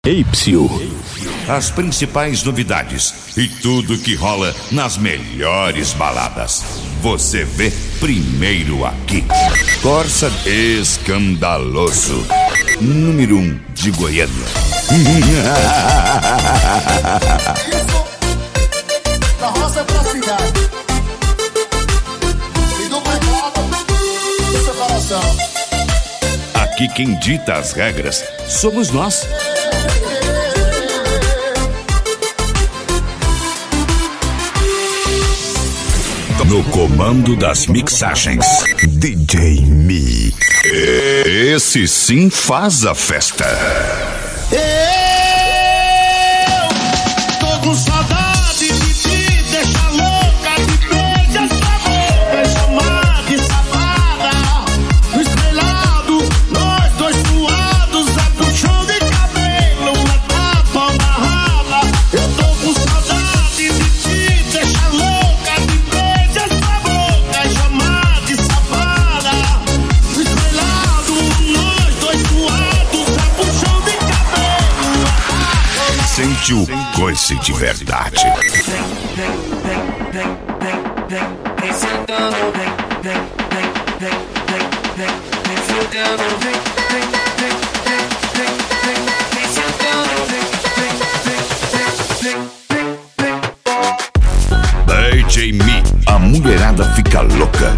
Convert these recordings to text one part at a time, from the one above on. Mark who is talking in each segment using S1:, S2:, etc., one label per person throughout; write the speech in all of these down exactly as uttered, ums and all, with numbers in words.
S1: Apsil.
S2: As principais novidades e tudo que rola nas melhores baladas. Você vê primeiro aqui. Corsa Escandaloso, número um de Goiânia.
S3: Da roça pra cidade. E do mercado do seu coração.
S2: Aqui quem dita as regras somos nós. No comando das mixagens, D J Mi. Esse sim faz a festa.
S4: Eu tô com saudade de te deixar louca, de beijar sua boca, chamar de safada. No espelhado, nós dois suados, é puxão de cabelo, uma tapa amarrada. Eu tô com saudade de te deixar louca, de beijar sua boca, chamar de safada. No espelhado, nós dois suados, é puxão de cabelo, uma tapa amarrada.
S2: Sente o coice de verdade. D J Mi, a mulherada fica louca.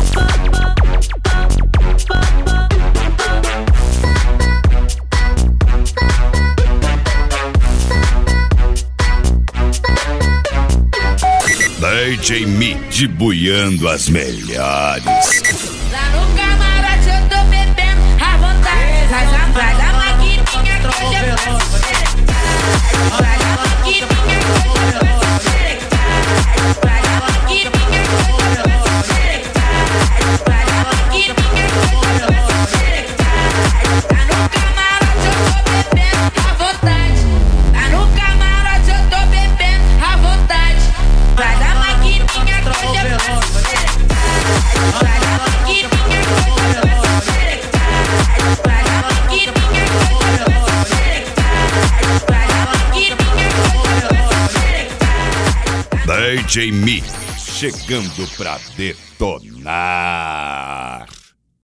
S2: D J Mi, debuiando as melhores.
S5: Lá no camarote eu tô bebendo à vontade. Traz a praia, a maquininha que hoje eu faço xereca. Traz a maquininha que hoje eu faço xereca. Traz a maquininha que hoje eu faço xereca. Traz a maquininha que hoje eu faço xereca. Lá no camarote eu tô bebendo à vontade. Lá no camarote eu tô bebendo à vontade. Traz a maquininha que hoje eu faço xereca. Traz a maquininha que hoje eu faço xereca. Traz a maquininha que hoje eu faço xereca. Traz a maquininha que hoje eu faço xereca.
S2: D J Mi, chegando pra detonar.